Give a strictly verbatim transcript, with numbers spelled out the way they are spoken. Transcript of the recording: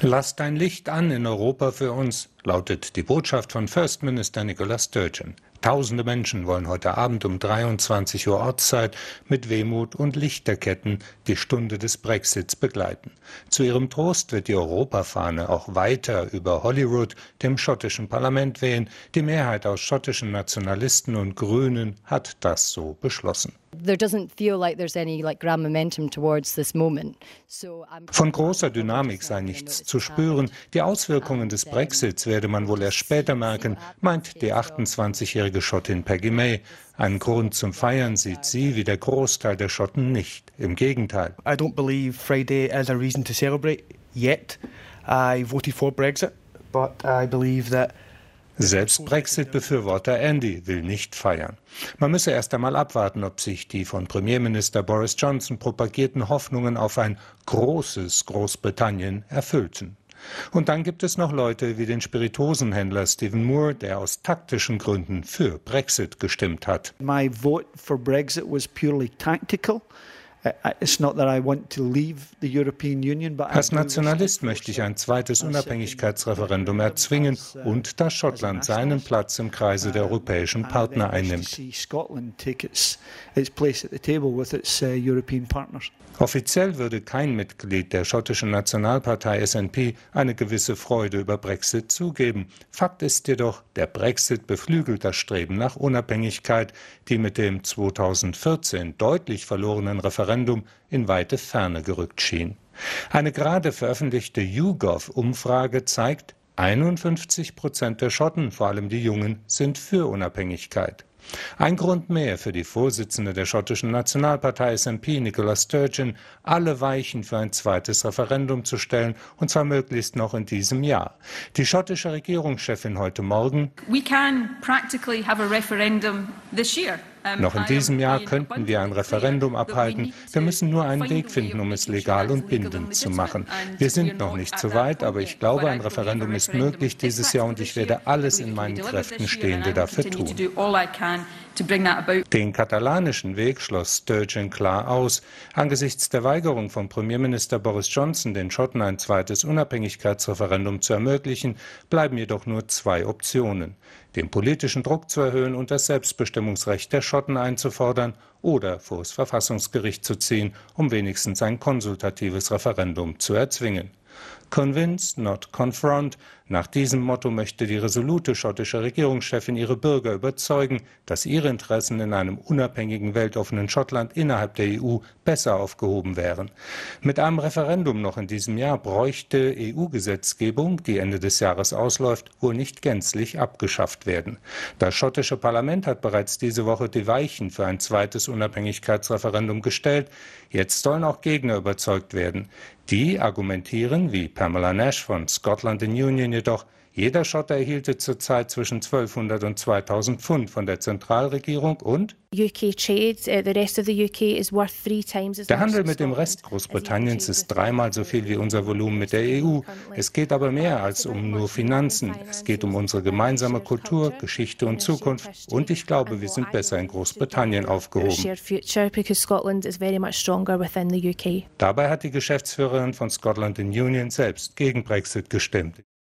Lasst ein Licht an in Europa für uns, lautet die Botschaft von First Minister Nicola Sturgeon. Tausende Menschen wollen heute Abend um dreiundzwanzig Uhr Ortszeit mit Wehmut und Lichterketten die Stunde des Brexits begleiten. Zu ihrem Trost wird die Europafahne auch weiter über Holyrood, dem schottischen Parlament, wehen. Die Mehrheit aus schottischen Nationalisten und Grünen hat das so beschlossen. Von großer Dynamik sei nichts zu spüren. Die Auswirkungen des Brexits werde man wohl erst später merken, meint die achtundzwanzigjährige Schottin Peggy May. Einen Grund zum Feiern sieht sie wie der Großteil der Schotten nicht. Im Gegenteil. I don't believe Friday is a reason to celebrate yet. I voted for Brexit, but I believe that Selbst Brexit-Befürworter Andy will nicht feiern. Man müsse erst einmal abwarten, ob sich die von Premierminister Boris Johnson propagierten Hoffnungen auf ein großes Großbritannien erfüllten. Und dann gibt es noch Leute wie den Spirituosenhändler Stephen Moore, der aus taktischen Gründen für Brexit gestimmt hat. My vote for Brexit was purely tactical. Als Nationalist möchte ich ein zweites Unabhängigkeitsreferendum erzwingen und dass Schottland seinen Platz im Kreise der europäischen Partner einnimmt. Offiziell würde kein Mitglied der schottischen Nationalpartei S N P eine gewisse Freude über Brexit zugeben. Fakt ist jedoch, der Brexit beflügelt das Streben nach Unabhängigkeit, die mit dem zweitausendvierzehn deutlich verlorenen Referendum in weite Ferne gerückt schien. Eine gerade veröffentlichte YouGov-Umfrage zeigt, einundfünfzig Prozent der Schotten, vor allem die Jungen, sind für Unabhängigkeit. Ein Grund mehr für die Vorsitzende der schottischen Nationalpartei S N P, Nicola Sturgeon, alle Weichen für ein zweites Referendum zu stellen, und zwar möglichst noch in diesem Jahr. Die schottische Regierungschefin heute Morgen: We can practically have a referendum this year. Noch in diesem Jahr könnten wir ein Referendum abhalten. Wir müssen nur einen Weg finden, um es legal und bindend zu machen. Wir sind noch nicht so weit, aber ich glaube, ein Referendum ist möglich dieses Jahr und ich werde alles in meinen Kräften Stehende dafür tun. Den katalanischen Weg schloss Sturgeon klar aus. Angesichts der Weigerung von Premierminister Boris Johnson, den Schotten ein zweites Unabhängigkeitsreferendum zu ermöglichen, bleiben jedoch nur zwei Optionen: den politischen Druck zu erhöhen und das Selbstbestimmungsrecht der Schotten einzufordern oder vor das Verfassungsgericht zu ziehen, um wenigstens ein konsultatives Referendum zu erzwingen. Convince, not confront. Nach diesem Motto möchte die resolute schottische Regierungschefin ihre Bürger überzeugen, dass ihre Interessen in einem unabhängigen, weltoffenen Schottland innerhalb der E U besser aufgehoben wären. Mit einem Referendum noch in diesem Jahr bräuchte E U-Gesetzgebung, die Ende des Jahres ausläuft, wohl nicht gänzlich abgeschafft werden. Das schottische Parlament hat bereits diese Woche die Weichen für ein zweites Unabhängigkeitsreferendum gestellt. Jetzt sollen auch Gegner überzeugt werden. Die argumentieren, wie Pamela Nash von Scotland in Union jedoch, jeder Schotte erhielte zurzeit zwischen zwölfhundert und zweitausend Pfund von der Zentralregierung und der Handel mit dem Rest Großbritanniens ist dreimal so viel wie unser Volumen mit der E U. Es geht aber mehr als um nur Finanzen. Es geht um unsere gemeinsame Kultur, Geschichte und Zukunft. Und ich glaube, wir sind besser in Großbritannien aufgehoben. Dabei hat die Geschäftsführerin von Scotland in Union selbst gegen Brexit gestimmt.